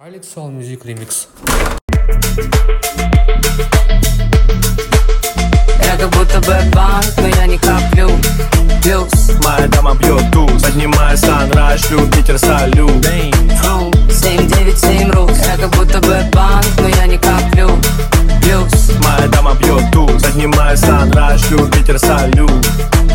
Alex All Music Remix. Я как будто бы банк, но я не коплю плюс. Моя дама бьет туз, поднимая санрайз, шлю Питер салют. 797 рус. Я как будто бы банк, но я не коплю плюс. Моя дама бьет туз, поднимая санрайз, шлю Питер салют.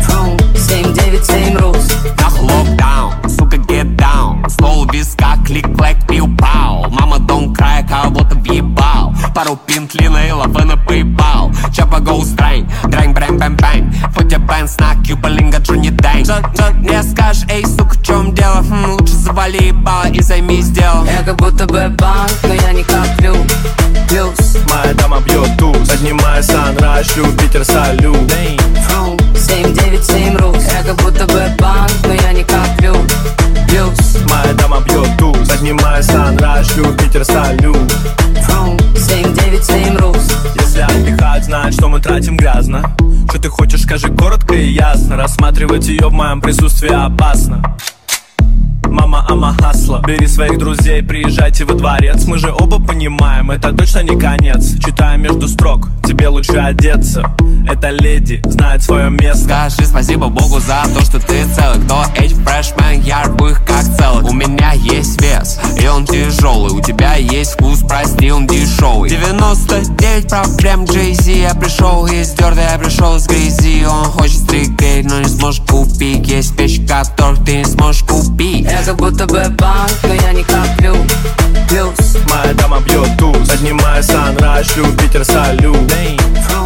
797 рус. Нахуй локдаун, сука, get down. Стол у виска, клик-клэк, пиу-пау. Мама, don't cry, кого-то въебал. Пару пинтлина и лавы на PayPal. Чапа go strain, дрэнь, брэм, бэм, бэнь. Фотя бэнс на Кьюба-линга, Джонни Дэнь. Что мне скажешь, эй, сука, в чем дело? Лучше завали ебало и займись делом. Я как будто бы банк, но я не коплю плюс. Моя дама бьет туз, поднимая санрайз, шлю Питер салют. 797 рус. Я как будто бы банк, но я не коплю плюс. Моя дама бьет туз, поднимая санрайз, шлю Питер салют. 797 рус. Если отдыхать, знать, что мы тратим грязно. Что ты хочешь, скажи коротко и ясно. Рассматривать ее в моем присутствии опасно. Мама, ама хасла. Бери своих друзей, приезжайте во дворец. Мы же оба понимаем, это точно не конец. Читаю между строк, тебе лучше одеться. Эта леди знает свое место. Скажи спасибо Богу за то, что ты целый. Кто эти фрешмен, я рву их как целых. У меня есть вес, и он тяжелый. У тебя есть вкус, прости, он дешевый. 99 проблем Jay-Z. Я пришел из дёрта, я пришел из грязи. Он хочет стригейт, но не сможет купить. Есть вещи, которых ты не сможешь купить. Я как будто бы банк, но я не коплю плюс. Моя дама бьет туз, поднимая санрайз, шлю Питер салют.